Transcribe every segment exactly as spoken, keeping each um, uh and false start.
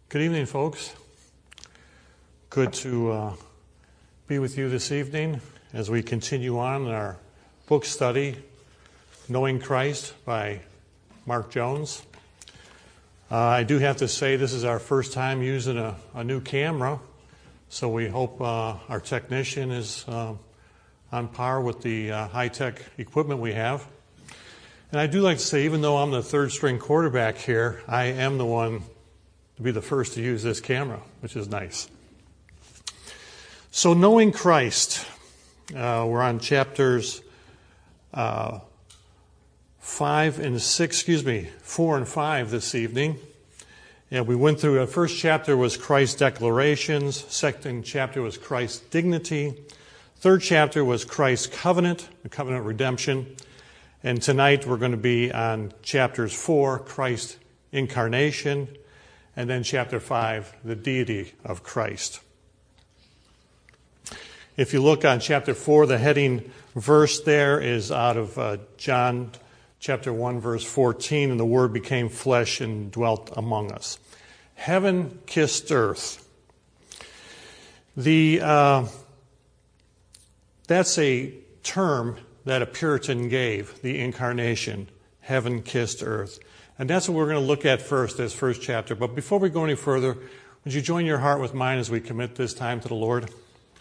Good evening, folks. Good to uh, be with you this evening as we continue on in our book study, Knowing Christ by Mark Jones. Uh, I do have to say this is our first time using a, a new camera, so we hope uh, our technician is uh, on par with the uh, high-tech equipment we have. And I do like to say, even though I'm the third-string quarterback here, I am the one to be the first to use this camera, which is nice. So, Knowing Christ, uh, we're on chapters uh, five and six, excuse me, four and five this evening. And we went through, the first chapter was Christ's declarations, second chapter was Christ's dignity, third chapter was Christ's covenant, the covenant of redemption, and tonight we're going to be on chapters four, Christ's incarnation, and then chapter five, the deity of Christ. If you look on chapter four, the heading verse there is out of uh, John chapter one, verse fourteen, and the Word became flesh and dwelt among us. Heaven kissed earth. The uh, that's a term that a Puritan gave, the incarnation. Heaven kissed earth. And that's what we're going to look at first, this first chapter. But before we go any further, would you join your heart with mine as we commit this time to the Lord?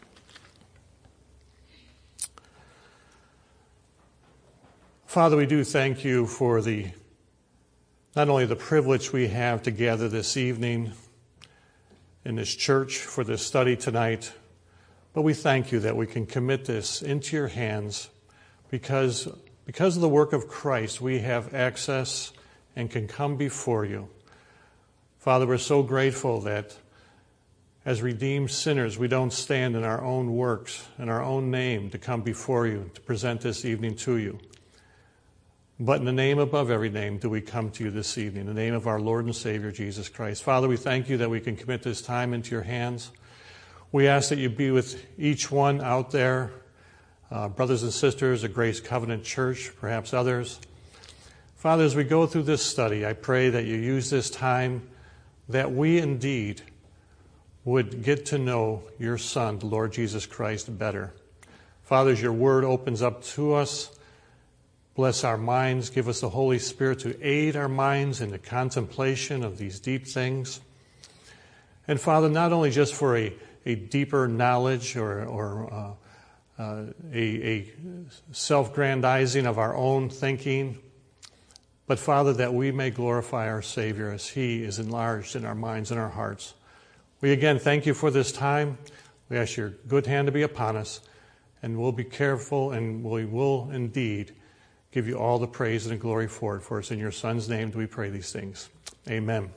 Father, we do thank you for the not only the privilege we have to gather this evening in this church for this study tonight, but we thank you that we can commit this into your hands because, because of the work of Christ, we have access and can come before you. Father, we're so grateful that as redeemed sinners, we don't stand in our own works, in our own name, to come before you, to present this evening to you. But in the name above every name do we come to you this evening, in the name of our Lord and Savior, Jesus Christ. Father, we thank you that we can commit this time into your hands. We ask that you be with each one out there, uh, brothers and sisters of Grace Covenant Church, perhaps others. Father, as we go through this study, I pray that you use this time that we indeed would get to know your Son, the Lord Jesus Christ, better. Father, as your word opens up to us, bless our minds, give us the Holy Spirit to aid our minds in the contemplation of these deep things. And Father, not only just for a, a deeper knowledge or, or uh, uh, a, a self-grandizing of our own thinking, but Father, that we may glorify our Savior as he is enlarged in our minds and our hearts. We again thank you for this time. We ask your good hand to be upon us, and we'll be careful, and we will indeed give you all the praise and the glory for it. For us in your Son's name do we pray these things. Amen.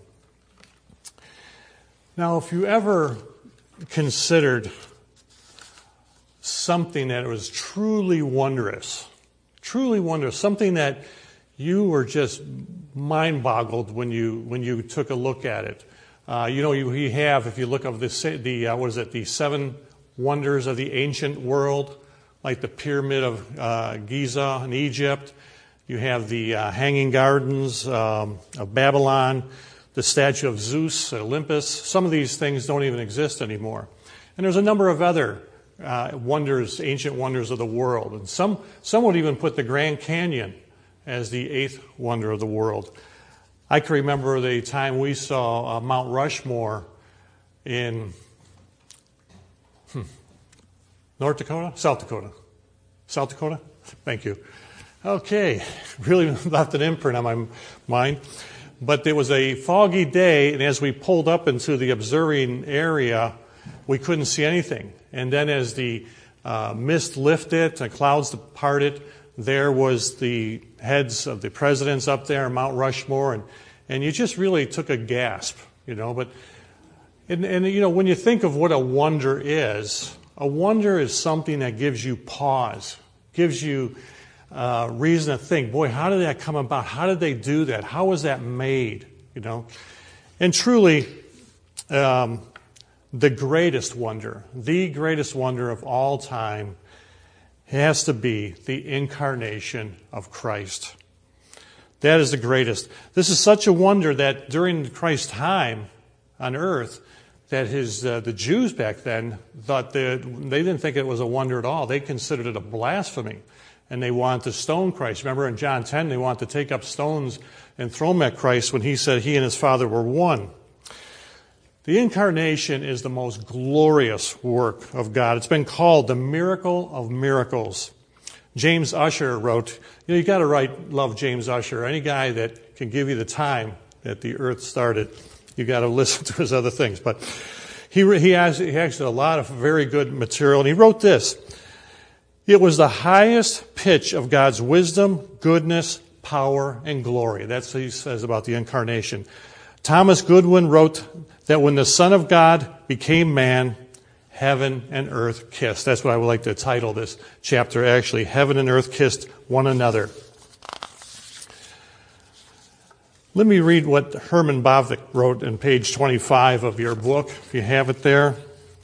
Now, if you ever considered something that was truly wondrous, truly wondrous, something that you were just mind-boggled when you when you took a look at it. Uh, you know, you, you have, if you look up the, the uh, what is it, the seven wonders of the ancient world, like the Pyramid of uh, Giza in Egypt. You have the uh, Hanging Gardens um, of Babylon, the statue of Zeus at Olympus. Some of these things don't even exist anymore. And there's a number of other uh, wonders, ancient wonders of the world. And some, some would even put the Grand Canyon as the eighth wonder of the world. I can remember the time we saw uh, Mount Rushmore in hmm, North Dakota? South Dakota. South Dakota? Thank you. Okay, really left an imprint on my mind. But there was a foggy day, and as we pulled up into the observing area, we couldn't see anything. And then as the uh, mist lifted, the clouds departed, there was the heads of the presidents up there, Mount Rushmore, and, and you just really took a gasp, you know. But and, and you know, when you think of what a wonder is, a wonder is something that gives you pause, gives you uh, reason to think, boy, how did that come about? How did they do that? How was that made? You know, and truly, um, the greatest wonder, the greatest wonder of all time, has to be the incarnation of Christ. That is the greatest. This is such a wonder that during Christ's time, on earth that his uh, the Jews back then thought that they didn't think it was a wonder at all. They considered it a blasphemy, and they wanted to stone Christ. Remember in John ten, they wanted to take up stones and throw them at Christ when he said he and his Father were one. The incarnation is the most glorious work of God. It's been called the miracle of miracles. James Ussher wrote, you know, you got to write, love James Ussher. Any guy that can give you the time that the earth started, you got to listen to his other things. But he he has he has a lot of very good material, and he wrote this: it was the highest pitch of God's wisdom, goodness, power, and glory. That's what he says about the incarnation. Thomas Goodwin wrote that when the Son of God became man, heaven and earth kissed. That's what I would like to title this chapter, actually. Heaven and earth kissed one another. Let me read what Herman Bavinck wrote in page twenty-five of your book, if you have it there.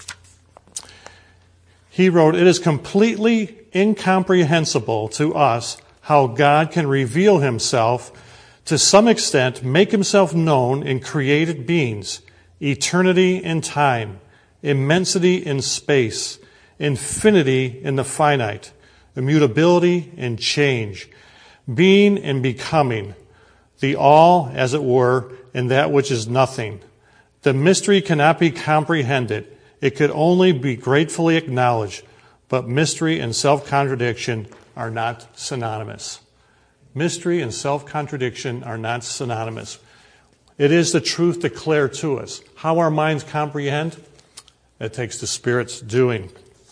He wrote, "It is completely incomprehensible to us how God can reveal himself, to some extent make himself known in created beings, eternity in time, immensity in space, infinity in the finite, immutability in change, being and becoming, the all, as it were, in that which is nothing. The mystery cannot be comprehended. It could only be gratefully acknowledged, but mystery and self-contradiction are not synonymous." Mystery and self-contradiction are not synonymous. It is the truth declared to us. How our minds comprehend, it takes the Spirit's doing.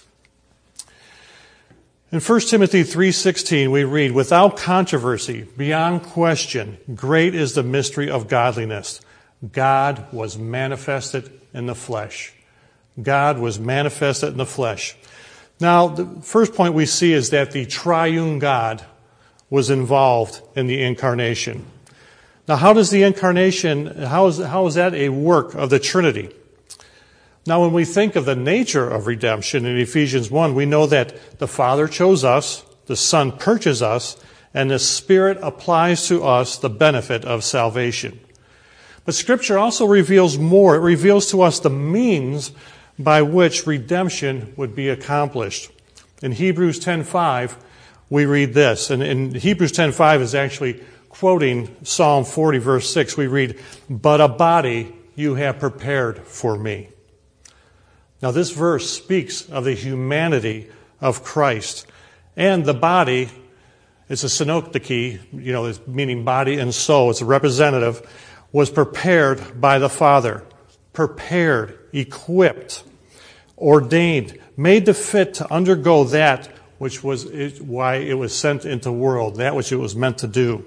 In First Timothy three sixteen, we read, "Without controversy, beyond question, great is the mystery of godliness. God was manifested in the flesh." God was manifested in the flesh. Now, the first point we see is that the triune God was involved in the incarnation. Now, how does the incarnation, how is, how is that a work of the Trinity? Now, when we think of the nature of redemption in Ephesians one, we know that the Father chose us, the Son purchased us, and the Spirit applies to us the benefit of salvation. But Scripture also reveals more. It reveals to us the means by which redemption would be accomplished. In Hebrews ten five, we read this, and in Hebrews ten five is actually quoting Psalm forty, verse six. We read, "But a body you have prepared for me." Now, this verse speaks of the humanity of Christ. And the body, it's a synecdoche, you know, meaning body and soul. It's a representative, was prepared by the Father. Prepared, equipped, ordained, made to fit to undergo that which was why it was sent into the world, that which it was meant to do.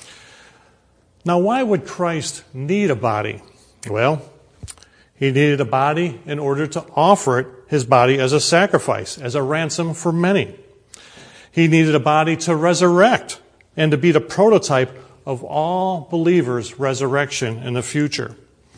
Now, why would Christ need a body? Well, he needed a body in order to offer it, his body, as a sacrifice, as a ransom for many. He needed a body to resurrect and to be the prototype of all believers' resurrection in the future.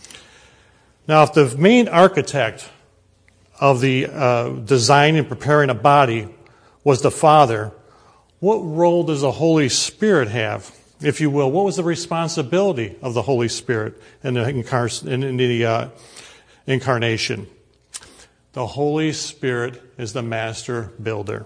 Now, if the main architect of the uh, design and preparing a body was the Father, what role does the Holy Spirit have, if you will? What was the responsibility of the Holy Spirit in the, incar- in the uh, incarnation? The Holy Spirit is the master builder.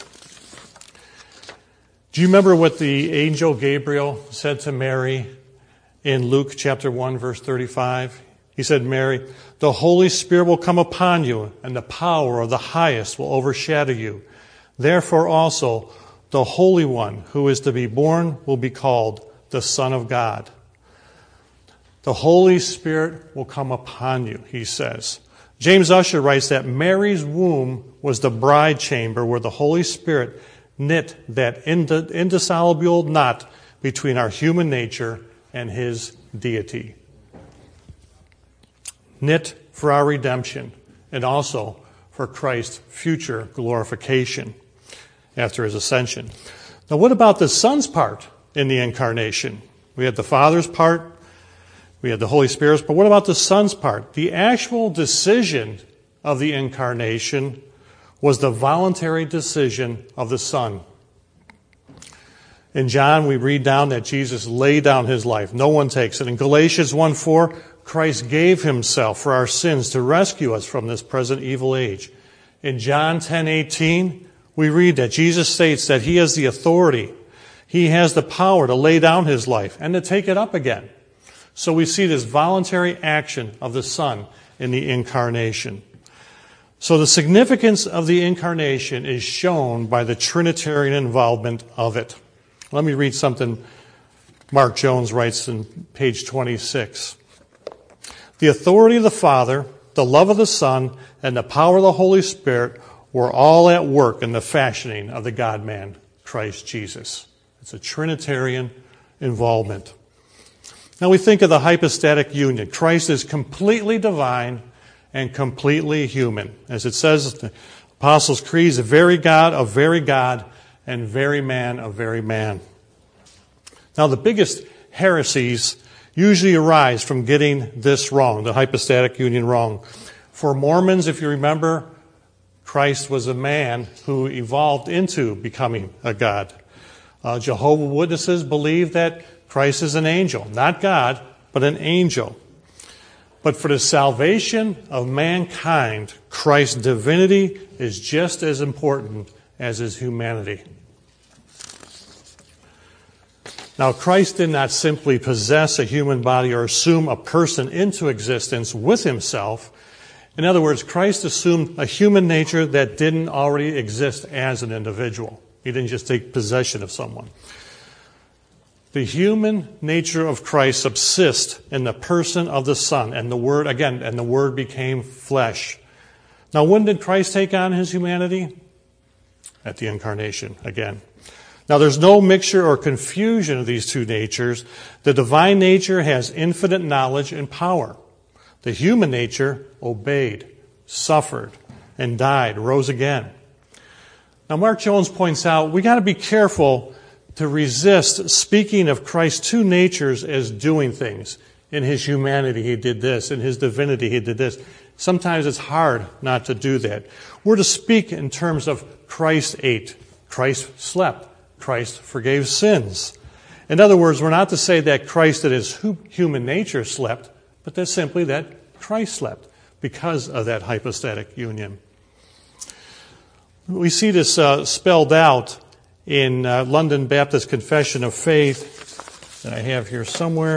Do you remember what the angel Gabriel said to Mary in Luke chapter one, verse thirty-five? He said, "Mary, the Holy Spirit will come upon you, and the power of the highest will overshadow you. Therefore also, the Holy One who is to be born will be called the Son of God." The Holy Spirit will come upon you, he says. James Ussher writes that Mary's womb was the bride chamber where the Holy Spirit knit that indissoluble knot between our human nature and his deity. Knit for our redemption and also for Christ's future glorification after his ascension. Now, what about the Son's part in the incarnation? We had the Father's part, we had the Holy Spirit's, but what about the Son's part? The actual decision of the incarnation was the voluntary decision of the Son. In John, we read down that Jesus laid down his life. No one takes it. In Galatians one four, Christ gave himself for our sins to rescue us from this present evil age. In John ten eighteen, we read that Jesus states that he has the authority, he has the power to lay down his life and to take it up again. So we see this voluntary action of the Son in the incarnation. So the significance of the incarnation is shown by the Trinitarian involvement of it. Let me read something Mark Jones writes in page twenty-six. The authority of the Father, the love of the Son, and the power of the Holy Spirit were all at work in the fashioning of the God-man, Christ Jesus. It's a Trinitarian involvement. Now we think of the hypostatic union. Christ is completely divine and completely human. As it says in the Apostles' Creed, he's a very God of very God and very man of very man. Now the biggest heresies usually arise from getting this wrong, the hypostatic union wrong. For Mormons, if you remember, Christ was a man who evolved into becoming a God. Uh, Jehovah's Witnesses believe that Christ is an angel, not God, but an angel. But for the salvation of mankind, Christ's divinity is just as important as his humanity. Now, Christ did not simply possess a human body or assume a person into existence with himself. In other words, Christ assumed a human nature that didn't already exist as an individual. He didn't just take possession of someone. The human nature of Christ subsists in the person of the Son, and the Word, again, and the Word became flesh. Now, when did Christ take on his humanity? At the incarnation, again. Now, there's no mixture or confusion of these two natures. The divine nature has infinite knowledge and power. The human nature obeyed, suffered, and died, rose again. Now, Mark Jones points out we got to be careful to resist speaking of Christ's two natures as doing things. In his humanity, he did this. In his divinity, he did this. Sometimes it's hard not to do that. We're to speak in terms of Christ ate, Christ slept, Christ forgave sins. In other words, we're not to say that Christ that his human nature slept, but that simply that Christ slept because of that hypostatic union. We see this uh, spelled out in uh, London Baptist Confession of Faith that I have here somewhere.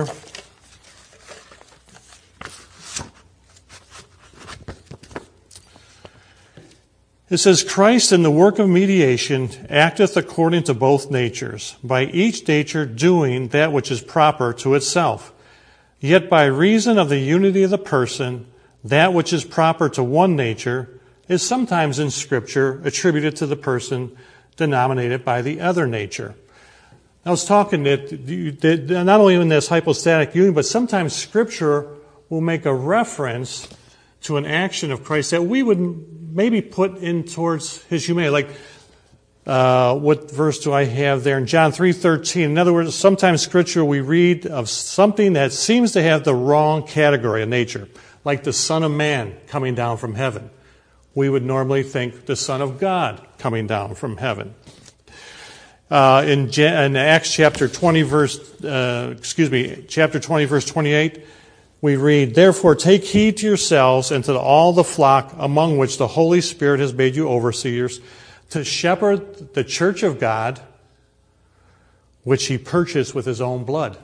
It says, Christ in the work of mediation acteth according to both natures, by each nature doing that which is proper to itself. Yet by reason of the unity of the person, that which is proper to one nature is sometimes in Scripture attributed to the person denominated by the other nature. I was talking that not only in this hypostatic union, but sometimes Scripture will make a reference to an action of Christ that we would maybe put in towards his humanity. Like, uh, what verse do I have there? In John three thirteen. In other words, sometimes Scripture we read of something that seems to have the wrong category of nature, like the Son of Man coming down from heaven. We would normally think the Son of God coming down from heaven. Uh, in, in Acts chapter twenty, verse uh, excuse me, chapter twenty, verse twenty-eight, we read, Therefore take heed to yourselves and to all the flock among which the Holy Spirit has made you overseers, to shepherd the church of God, which he purchased with his own blood.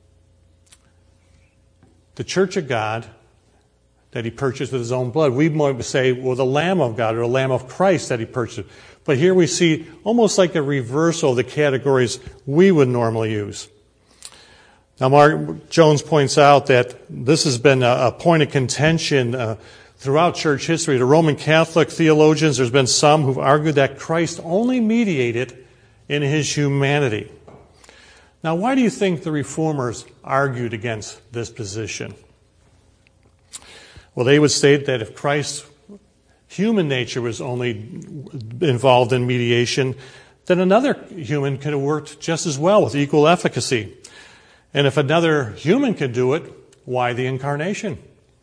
The church of God that he purchased with his own blood. We might say, well, the Lamb of God or the Lamb of Christ that he purchased. But here we see almost like a reversal of the categories we would normally use. Now, Mark Jones points out that this has been a, a point of contention uh, throughout church history. The Roman Catholic theologians, there's been some who've argued that Christ only mediated in his humanity. Now, why do you think the Reformers argued against this position? Well, they would state that if Christ's human nature was only involved in mediation, then another human could have worked just as well with equal efficacy. And if another human could do it, why the incarnation?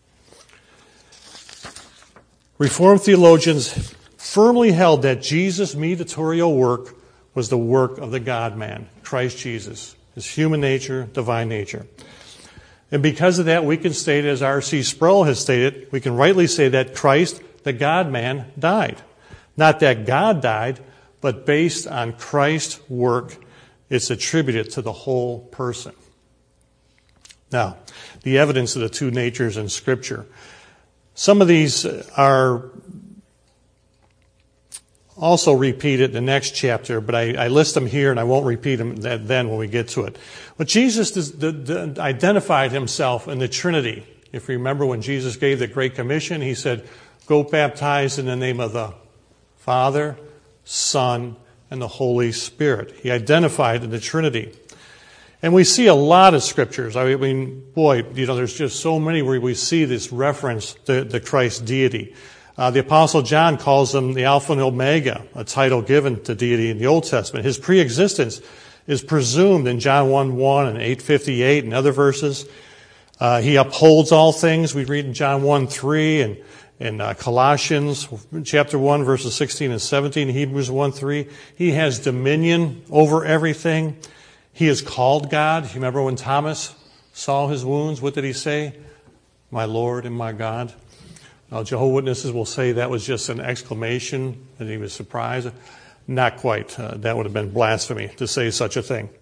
Reformed theologians firmly held that Jesus' mediatorial work was the work of the God-man, Christ Jesus, his human nature, divine nature. And because of that, we can state, as R C Sproul has stated, we can rightly say that Christ, the God-man, died. Not that God died, but based on Christ's work, it's attributed to the whole person. Now, the evidence of the two natures in Scripture. Some of these are also repeated in the next chapter, but I, I list them here and I won't repeat them then when we get to it. But Jesus does, the, the, identified himself in the Trinity. If you remember when Jesus gave the Great Commission, he said, go baptize in the name of the Father, Son, and the Holy Spirit. He identified in the Trinity. And we see a lot of scriptures. I mean, boy, you know, there's just so many where we see this reference to, to Christ's deity. Uh, the Apostle John calls him the Alpha and Omega, a title given to deity in the Old Testament. His preexistence is presumed in John one one and eight fifty-eight and other verses. Uh, he upholds all things. We read in John one three and in uh, Colossians chapter one, verses sixteen and seventeen, Hebrews one three. He has dominion over everything. He is called God. You remember when Thomas saw his wounds, what did he say? My Lord and my God. Now, Jehovah's Witnesses will say that was just an exclamation, and he was surprised. Not quite. Uh, that would have been blasphemy to say such a thing.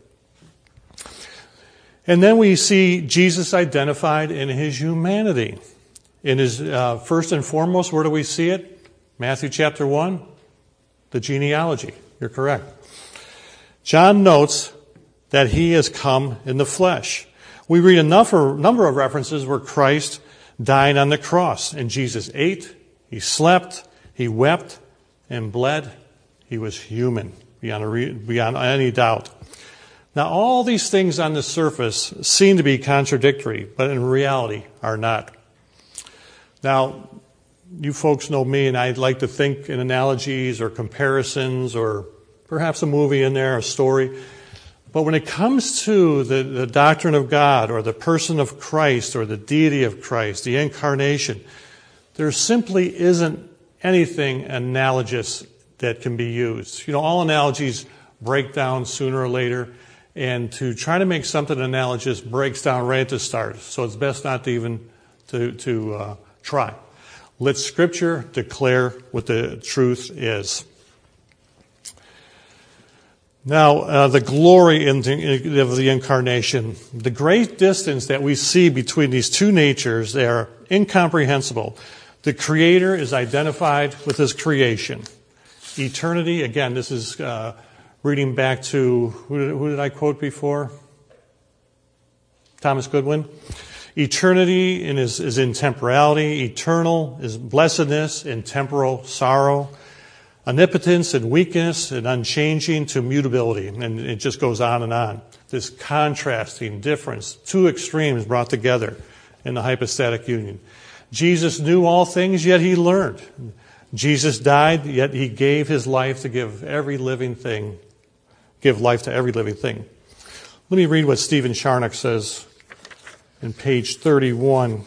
And then we see Jesus identified in his humanity. In his, uh, first and foremost, where do we see it? Matthew chapter one, the genealogy. You're correct. John notes that he has come in the flesh. We read a number of references where Christ died on the cross. And Jesus ate, he slept, he wept, and bled. He was human, beyond, a re- beyond any doubt. Now, all these things on the surface seem to be contradictory, but in reality are not. Now, you folks know me, and I'd like to think in analogies or comparisons or perhaps a movie in there, a story. But when it comes to the, the doctrine of God or the person of Christ or the deity of Christ, the incarnation, there simply isn't anything analogous that can be used. You know, all analogies break down sooner or later, and to try to make something analogous breaks down right at the start. So it's best not to even to, to uh, try. Let Scripture declare what the truth is. Now, uh, the glory in the, of the incarnation, the great distance that we see between these two natures, they are incomprehensible. The Creator is identified with his creation. Eternity, again, this is uh, reading back to, who did, who did I quote before? Thomas Goodwin. Eternity in is, is in temporality. Eternal is blessedness in temporal sorrow. Omnipotence and weakness and unchanging to mutability. And it just goes on and on. This contrasting difference, two extremes brought together in the hypostatic union. Jesus knew all things, yet he learned. Jesus died, yet he gave his life to give every living thing, give life to every living thing. Let me read what Stephen Charnock says in page thirty-one.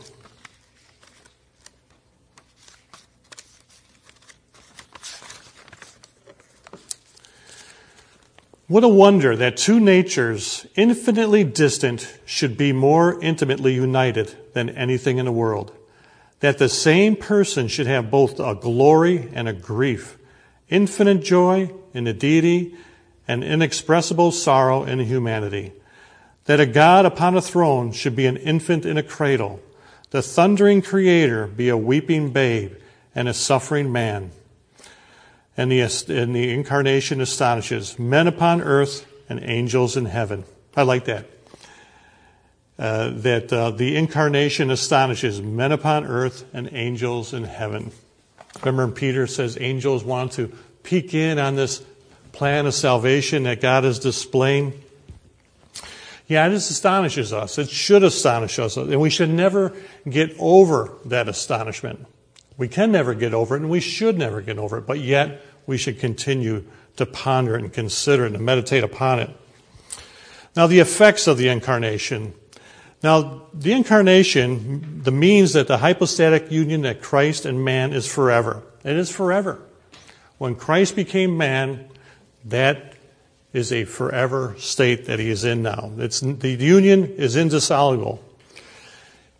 What a wonder that two natures, infinitely distant, should be more intimately united than anything in the world. That the same person should have both a glory and a grief, infinite joy in the deity and inexpressible sorrow in humanity. That a God upon a throne should be an infant in a cradle, the thundering Creator be a weeping babe and a suffering man. And the, and the incarnation astonishes men upon earth and angels in heaven. I like that. Uh, that uh, the incarnation astonishes men upon earth and angels in heaven. Remember Peter says angels want to peek in on this plan of salvation that God is displaying. Yeah, it astonishes us. It should astonish us. And we should never get over that astonishment. We can never get over it, and we should never get over it, but yet we should continue to ponder it and consider it and meditate upon it. Now, the effects of the incarnation. Now, the incarnation, the means that the hypostatic union that Christ and man is forever. It is forever. When Christ became man, that is a forever state that he is in now. It's, the union is indissoluble.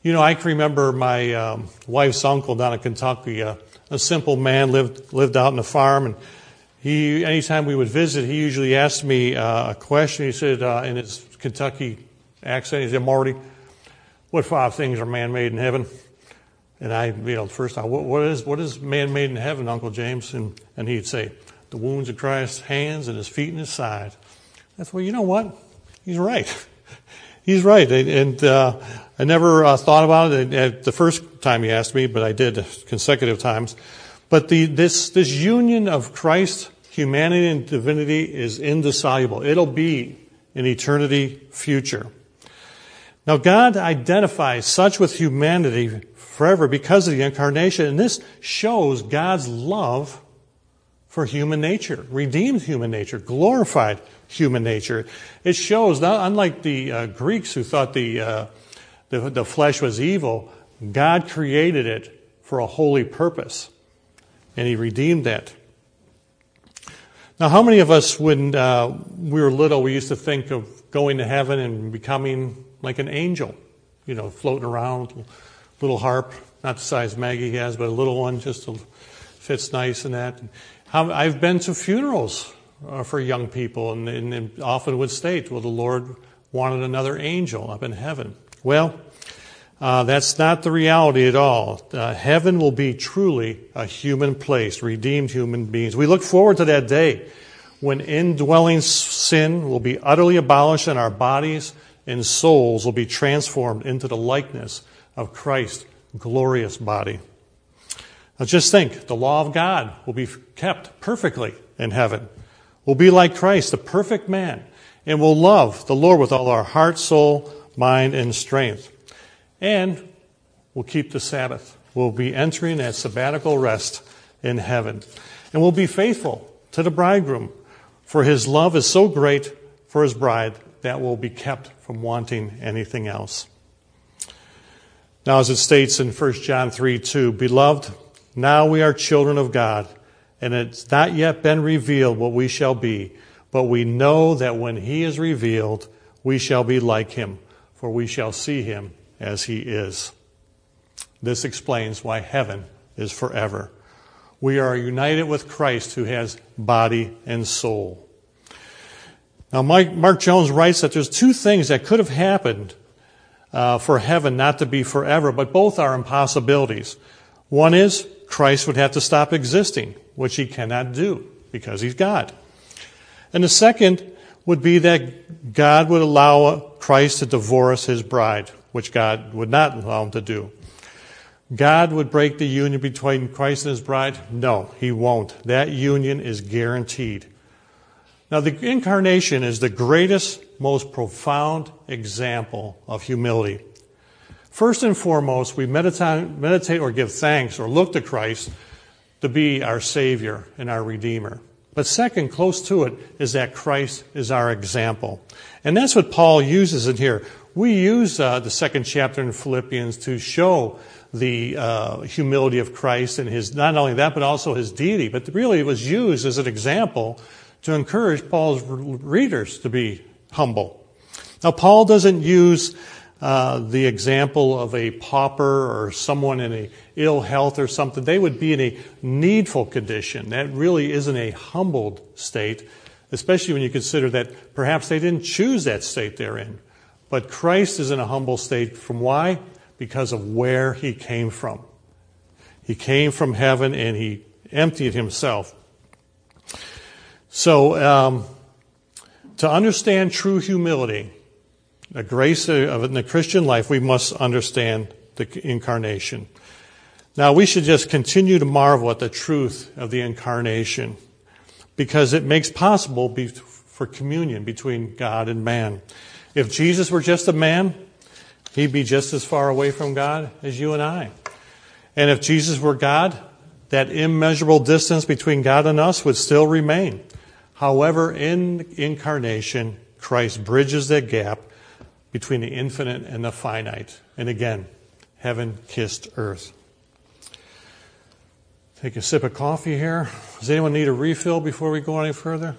You know, I can remember my um, wife's uncle down in Kentucky, uh, a simple man, lived lived out on the farm, and he, anytime we would visit, he usually asked me uh, a question. He said, uh, in his Kentucky accent, he said, "Marty, what five things are man-made in heaven?" And I, you know, first time, what, what is what is man-made in heaven, Uncle James? And and he'd say, "The wounds of Christ's hands and his feet and his side." That's, well, you know what? He's right. He's right. And uh, I never uh, thought about it the first time he asked me, but I did consecutive times. But the this this union of Christ, humanity and divinity is indissoluble. It'll be in eternity future. Now, God identifies such with humanity forever because of the incarnation, and this shows God's love for human nature, redeemed human nature, glorified human nature. It shows, not unlike the uh, Greeks who thought the, uh, the the flesh was evil, God created it for a holy purpose, and He redeemed that. Now, how many of us, when uh, we were little, we used to think of going to heaven and becoming like an angel, you know, floating around, little harp, not the size Maggie has, but a little one, just to, fits nice and that. How, I've been to funerals uh, for young people, and, and, and often would state, well, the Lord wanted another angel up in heaven. Well, uh, that's not the reality at all. Uh, heaven will be truly a human place, redeemed human beings. We look forward to that day when indwelling sin will be utterly abolished and our bodies and souls will be transformed into the likeness of Christ's glorious body. Now just think, the law of God will be kept perfectly in heaven. We'll be like Christ, the perfect man, and we'll love the Lord with all our heart, soul, mind, and strength. And we'll keep the Sabbath. We'll be entering that sabbatical rest in heaven. And we'll be faithful to the bridegroom, for his love is so great for his bride that will be kept from wanting anything else. Now, as it states in First John three two, "Beloved, now we are children of God, and it's not yet been revealed what we shall be, but we know that when He is revealed, we shall be like Him, for we shall see Him as He is." This explains why heaven is forever. We are united with Christ, who has body and soul. Now, Mike, Mark Jones writes that there's two things that could have happened uh, for heaven not to be forever, but both are impossibilities. One is Christ would have to stop existing, which He cannot do because He's God. And the second would be that God would allow Christ to divorce His bride, which God would not allow Him to do. God would break the union between Christ and His bride? No, He won't. That union is guaranteed. Now, the incarnation is the greatest, most profound example of humility. First and foremost, we meditate, meditate or give thanks or look to Christ to be our Savior and our Redeemer. But second, close to it, is that Christ is our example. And that's what Paul uses in here. We use uh, the second chapter in Philippians to show the uh, humility of Christ and His, not only that, but also His deity. But really it was used as an example to encourage Paul's readers to be humble. Now, Paul doesn't use uh, the example of a pauper or someone in a ill health or something. They would be in a needful condition. That really isn't a humbled state, especially when you consider that perhaps they didn't choose that state they're in. But Christ is in a humble state. From why? Because of where He came from. He came from heaven and He emptied Himself. So, um, to understand true humility, the grace of it in the Christian life, we must understand the incarnation. Now, we should just continue to marvel at the truth of the incarnation because it makes possible be, for communion between God and man. If Jesus were just a man, He'd be just as far away from God as you and I. And if Jesus were God, that immeasurable distance between God and us would still remain. However, in incarnation, Christ bridges that gap between the infinite and the finite. And again, heaven kissed earth. Take a sip of coffee here. Does anyone need a refill before we go any further?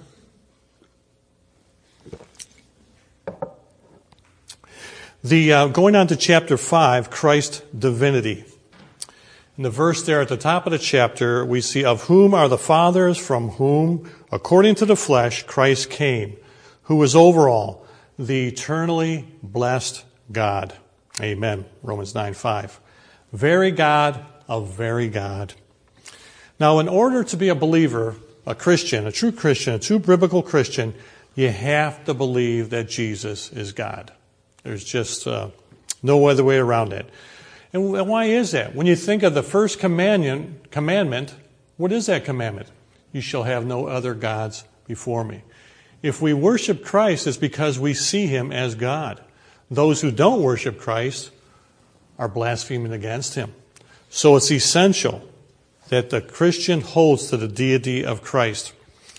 The uh, going on to chapter five, Christ's divinity. In the verse there at the top of the chapter, we see, of whom are the fathers, from whom, according to the flesh, Christ came, who is over all, the eternally blessed God. Amen. Romans nine five. Very God of very God. Now, in order to be a believer, a Christian, a true Christian, a true biblical Christian, you have to believe that Jesus is God. There's just uh, no other way around it. And why is that? When you think of the first commandment, commandment, what is that commandment? You shall have no other gods before me. If we worship Christ, it's because we see him as God. Those who don't worship Christ are blaspheming against him. So it's essential that the Christian holds to the deity of Christ.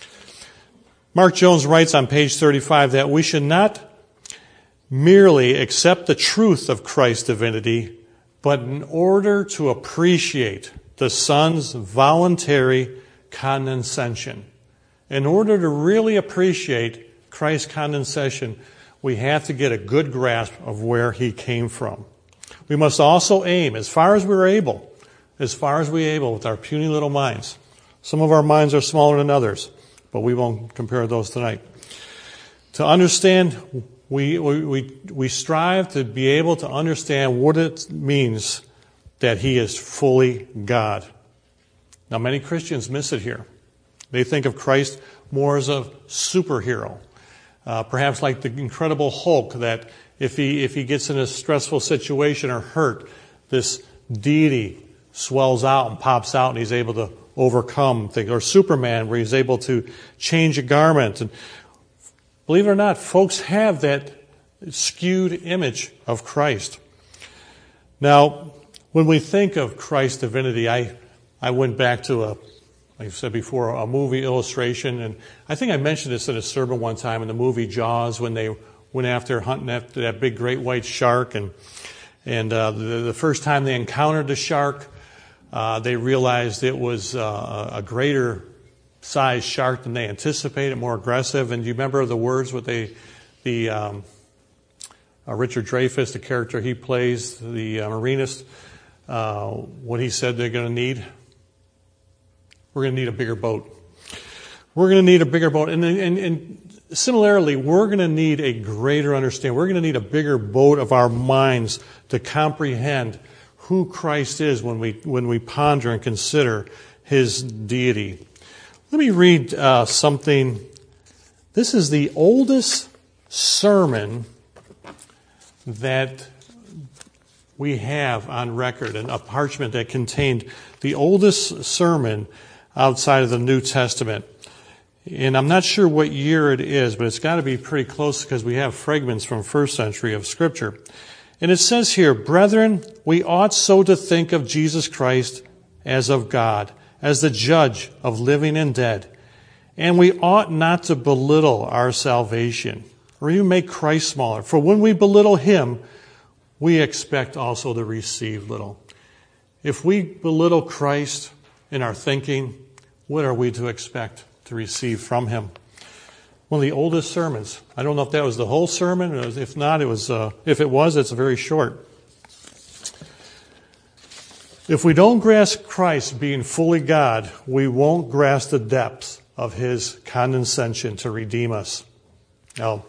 Mark Jones writes on page thirty-five that we should not merely accept the truth of Christ's divinity, but in order to appreciate the Son's voluntary condescension. In order to really appreciate Christ's condescension, we have to get a good grasp of where he came from. We must also aim, as far as we're able, as far as we're able with our puny little minds. Some of our minds are smaller than others, but we won't compare those tonight. To understand, we, we, we strive to be able to understand what it means that he is fully God. Now, many Christians miss it here. They think of Christ more as a superhero. Uh, perhaps like the Incredible Hulk, that if he if he gets in a stressful situation or hurt, this deity swells out and pops out and he's able to overcome things. Or Superman, where he's able to change a garment. And believe it or not, folks have that skewed image of Christ. Now, when we think of Christ's divinity, I, I went back to a like I said before, a movie illustration, and I think I mentioned this in a sermon one time in the movie Jaws, when they went after hunting after that big great white shark, and and uh, the, the first time they encountered the shark, uh, they realized it was uh, a greater sized shark than they anticipated, more aggressive. And do you remember the words what they, the um, uh, Richard Dreyfuss, the character he plays, the uh, marinist, uh, what he said they're going to need? We're going to need a bigger boat. We're going to need a bigger boat. And, and, and similarly, we're going to need a greater understanding. We're going to need a bigger boat of our minds to comprehend who Christ is when we when we ponder and consider his deity. Let me read uh, something. This is the oldest sermon that we have on record, and a parchment that contained the oldest sermon outside of the New Testament. And I'm not sure what year it is, but it's got to be pretty close because we have fragments from first century of Scripture. And it says here, "Brethren, we ought so to think of Jesus Christ as of God, as the judge of living and dead. And we ought not to belittle our salvation, or even make Christ smaller. For when we belittle him, we expect also to receive little." If we belittle Christ in our thinking, what are we to expect to receive from him? One of the oldest sermons. I don't know if that was the whole sermon. If not, it was. Uh, if it was, it's very short. If we don't grasp Christ being fully God, we won't grasp the depths of his condescension to redeem us. Now,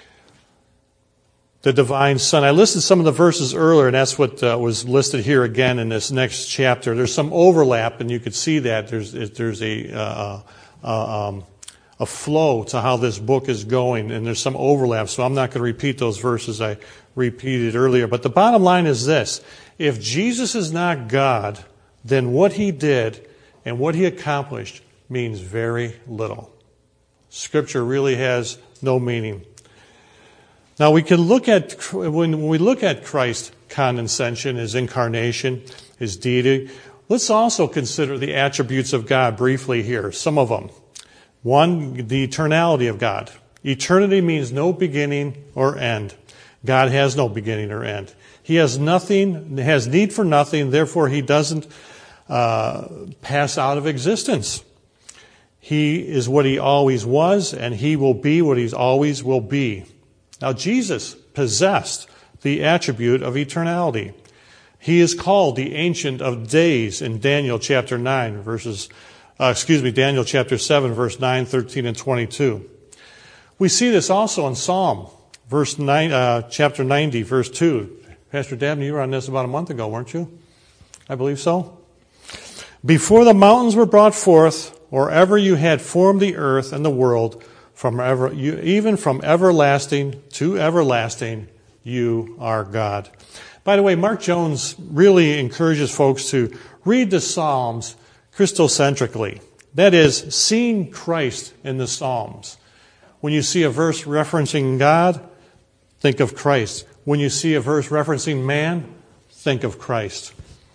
the divine Son. I listed some of the verses earlier, and that's what uh, was listed here again in this next chapter. There's some overlap, and you could see that there's there's a uh, uh, um, a flow to how this book is going, and there's some overlap. So I'm not going to repeat those verses I repeated earlier. But the bottom line is this: if Jesus is not God, then what he did and what he accomplished means very little. Scripture really has no meaning. Now we can look at, when we look at Christ's condescension, his incarnation, his deity, let's also consider the attributes of God briefly here, some of them. One, the eternality of God. Eternity means no beginning or end. God has no beginning or end. He has nothing, has need for nothing, therefore he doesn't uh, pass out of existence. He is what he always was, and he will be what he always will be. Now, Jesus possessed the attribute of eternality. He is called the Ancient of Days in Daniel chapter nine, verses, uh, excuse me, Daniel chapter seven, verse nine, thirteen, and twenty-two. We see this also in Psalm, verse nine, uh, chapter ninety, verse two. Pastor Dabney, you were on this about a month ago, weren't you? I believe so. Before the mountains were brought forth, or ever you had formed the earth and the world, from ever, you, even from everlasting to everlasting, you are God. By the way, Mark Jones really encourages folks to read the Psalms Christocentrically. That is, seeing Christ in the Psalms. When you see a verse referencing God, think of Christ. When you see a verse referencing man, think of Christ.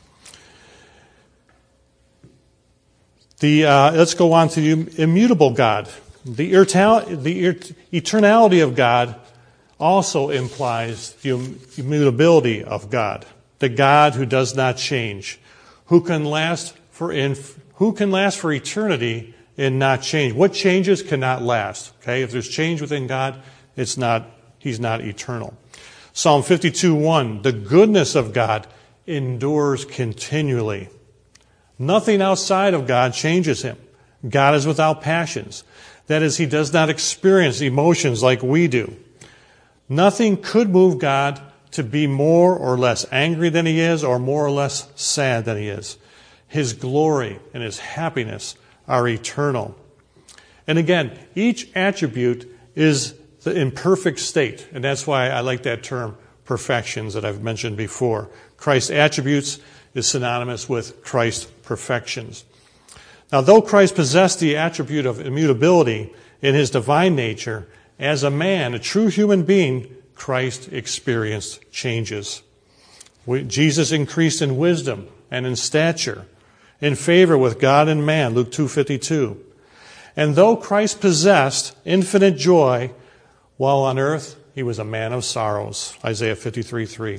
The, uh, let's go on to the immutable God. The, the eternality of God also implies the immutability of God. The God who does not change, who can last for inf- who can last for eternity and not change. What changes cannot last. Okay, if there's change within God, it's not. He's not eternal. Psalm fifty-two one, the goodness of God endures continually. Nothing outside of God changes him. God is without passions. That is, he does not experience emotions like we do. Nothing could move God to be more or less angry than he is, or more or less sad than he is. His glory and his happiness are eternal. And again, each attribute is the imperfect state, and that's why I like that term, perfections, that I've mentioned before. Christ's attributes is synonymous with Christ's perfections. Now, though Christ possessed the attribute of immutability in his divine nature, as a man, a true human being, Christ experienced changes. Jesus increased in wisdom and in stature, in favor with God and man, Luke two fifty-two. And though Christ possessed infinite joy, while on earth, he was a man of sorrows, Isaiah fifty-three three.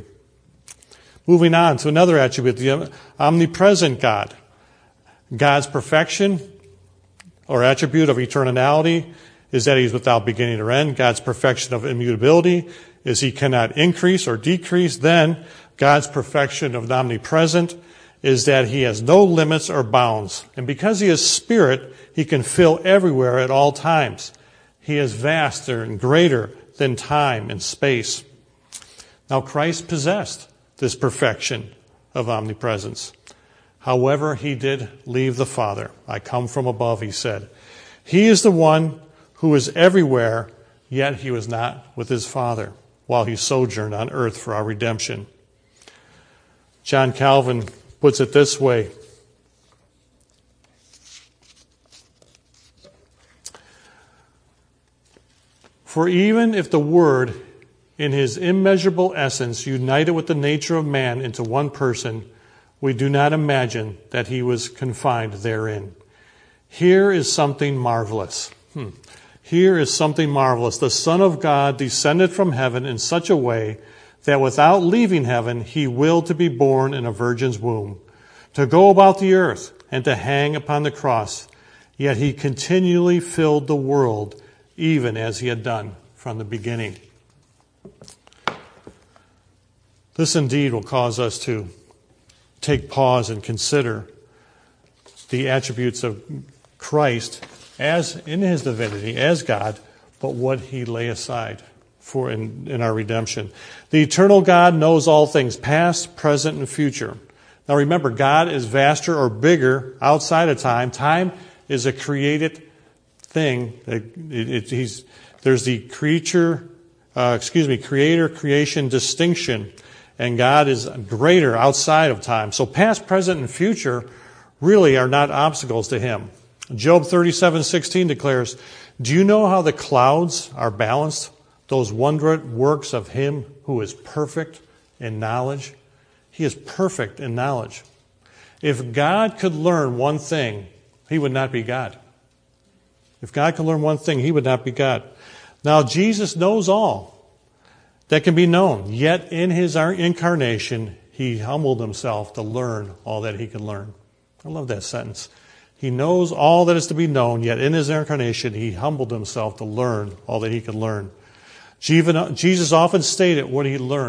Moving on to another attribute, the omnipresent God. God's perfection or attribute of eternality is that he's without beginning or end. God's perfection of immutability is he cannot increase or decrease. Then God's perfection of omnipresent is that he has no limits or bounds. And because he is spirit, he can fill everywhere at all times. He is vaster and greater than time and space. Now Christ possessed this perfection of omnipresence. However, he did leave the Father. I come from above, he said. He is the one who is everywhere, yet he was not with his Father while he sojourned on earth for our redemption. John Calvin puts it this way. For even if the Word, in his immeasurable essence, united with the nature of man into one person, we do not imagine that he was confined therein. Here is something marvelous. Hmm. Here is something marvelous. The Son of God descended from heaven in such a way that without leaving heaven, he willed to be born in a virgin's womb, to go about the earth and to hang upon the cross. Yet he continually filled the world, even as he had done from the beginning. This indeed will cause us to take pause and consider the attributes of Christ as in his divinity, as God, but what he lay aside for in, in our redemption. The eternal God knows all things, past, present, and future. Now remember, God is vaster or bigger outside of time. Time is a created thing. It, it, he's, there's the creature, uh, excuse me, creator-creation distinction. And God is greater outside of time. So past, present, and future really are not obstacles to him. Job thirty-seven sixteen declares, do you know how the clouds are balanced? Those wondrous works of him who is perfect in knowledge. He is perfect in knowledge. If God could learn one thing, he would not be God. If God could learn one thing, he would not be God. Now Jesus knows all that can be known. Yet in his incarnation, he humbled himself to learn all that he could learn. I love that sentence. He knows all that is to be known, yet in his incarnation, he humbled himself to learn all that he could learn. Jesus often stated what he learned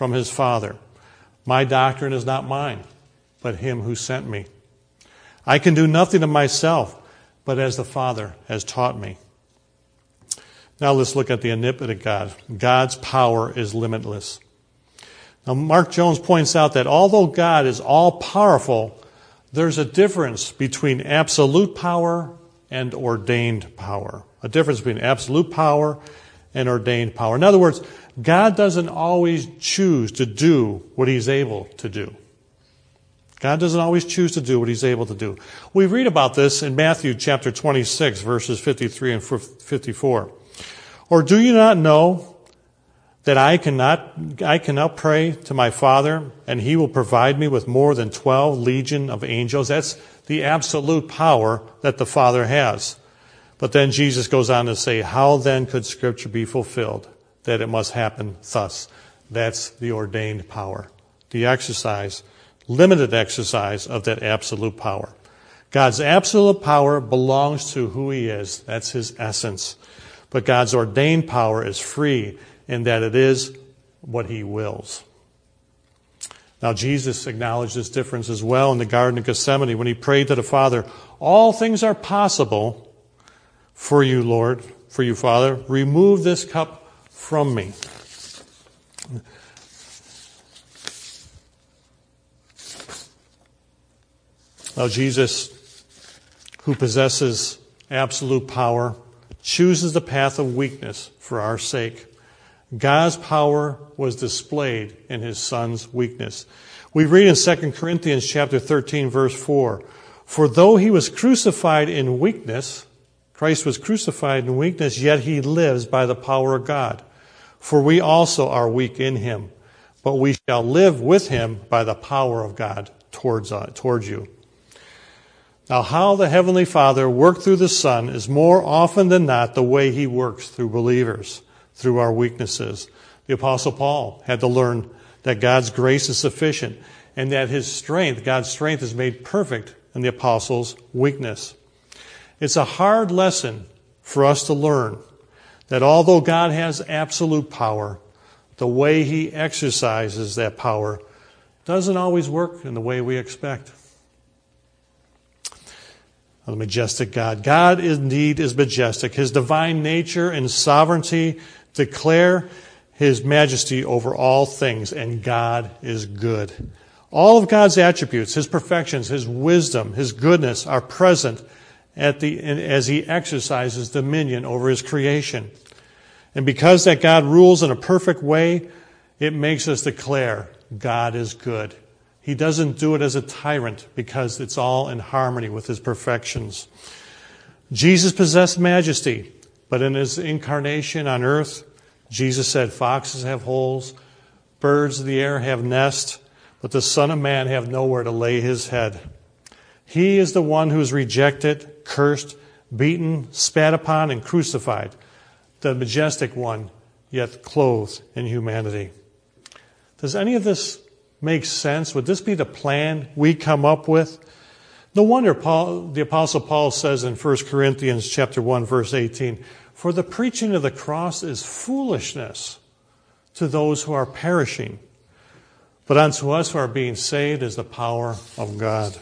from his Father. My doctrine is not mine, but him who sent me. I can do nothing of myself, but as the Father has taught me. Now let's look at the omnipotent God. God's power is limitless. Now Mark Jones points out that although God is all-powerful, there's a difference between absolute power and ordained power. A difference between absolute power and ordained power. In other words, God doesn't always choose to do what he's able to do. God doesn't always choose to do what he's able to do. We read about this in Matthew chapter twenty-six, verses fifty-three and fifty-four. Or do you not know that I cannot, I cannot pray to my Father, and he will provide me with more than twelve legion of angels? That's the absolute power that the Father has. But then Jesus goes on to say, how then could Scripture be fulfilled, that it must happen thus? That's the ordained power, the exercise, limited exercise of that absolute power. God's absolute power belongs to who he is. That's his essence. But God's ordained power is free in that it is what he wills. Now, Jesus acknowledged this difference as well in the Garden of Gethsemane when he prayed to the Father, all things are possible for you, Lord, for you, Father. Remove this cup from me. Now, Jesus, who possesses absolute power, chooses the path of weakness for our sake. God's power was displayed in his Son's weakness. We read in Second Corinthians chapter thirteen, verse four, for though he was crucified in weakness, Christ was crucified in weakness, yet he lives by the power of God. For we also are weak in him, but we shall live with him by the power of God towards, uh, towards you. Now, how the Heavenly Father worked through the Son is more often than not the way he works through believers, through our weaknesses. The Apostle Paul had to learn that God's grace is sufficient and that his strength, God's strength, is made perfect in the apostle's weakness. It's a hard lesson for us to learn that although God has absolute power, the way he exercises that power doesn't always work in the way we expect. The majestic God. God indeed is majestic. His divine nature and sovereignty declare his majesty over all things, and God is good. All of God's attributes, his perfections, his wisdom, his goodness are present at the as he exercises dominion over his creation. And because that God rules in a perfect way, it makes us declare God is good. He doesn't do it as a tyrant because it's all in harmony with his perfections. Jesus possessed majesty, but in his incarnation on earth, Jesus said, foxes have holes, birds of the air have nests, but the Son of Man have nowhere to lay his head. He is the one who is rejected, cursed, beaten, spat upon, and crucified, the majestic one, yet clothed in humanity. Does any of this make sense? Would this be the plan we come up with? No wonder Paul, the Apostle Paul says in First Corinthians chapter one, verse eighteen, for the preaching of the cross is foolishness to those who are perishing, but unto us who are being saved is the power of God.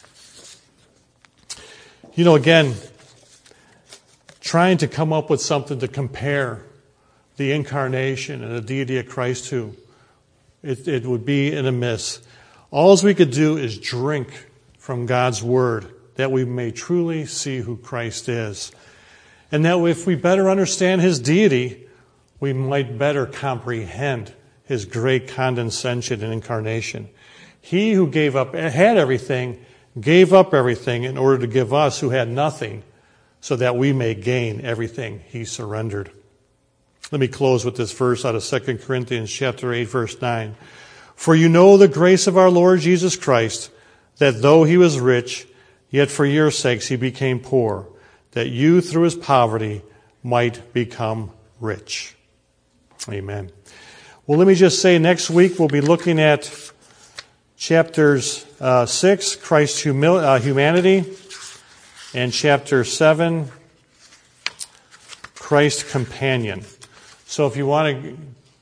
You know, again, trying to come up with something to compare the incarnation and the deity of Christ to, It, it would be an amiss. All we could do is drink from God's Word that we may truly see who Christ is. And that if we better understand his deity, we might better comprehend his great condescension and incarnation. He who gave up, had everything, gave up everything in order to give us who had nothing so that we may gain everything he surrendered. Let me close with this verse out of Second Corinthians chapter eight, verse nine. For you know the grace of our Lord Jesus Christ, that though he was rich, yet for your sakes he became poor, that you through his poverty might become rich. Amen. Well, let me just say next week we'll be looking at chapters uh, six, Christ's humil- uh, humanity, and chapter seven, Christ's companion. So if you want to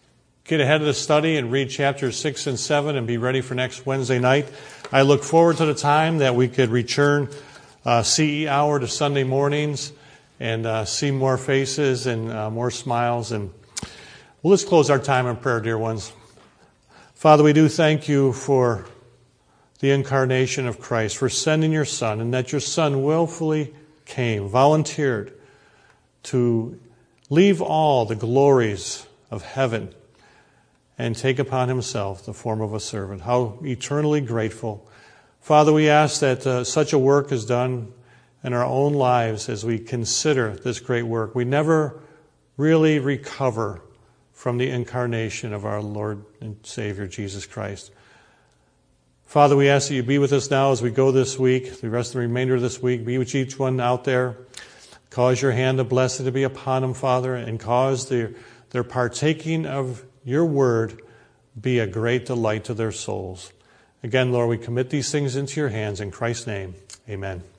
get ahead of the study and read chapters six and seven and be ready for next Wednesday night. I look forward to the time that we could return uh, C E hour to Sunday mornings and uh, see more faces and uh, more smiles. And well, let's close our time in prayer, dear ones. Father, we do thank you for the incarnation of Christ, for sending your Son, and that your Son willfully came, volunteered to leave all the glories of heaven and take upon himself the form of a servant. How eternally grateful. Father, we ask that uh, such a work is done in our own lives as we consider this great work. We never really recover from the incarnation of our Lord and Savior, Jesus Christ. Father, we ask that you be with us now as we go this week, the rest of the remainder of this week. Be with each one out there. Cause your hand of blessing to be upon them, Father, and cause their, their partaking of your word be a great delight to their souls. Again, Lord, we commit these things into your hands in Christ's name. Amen.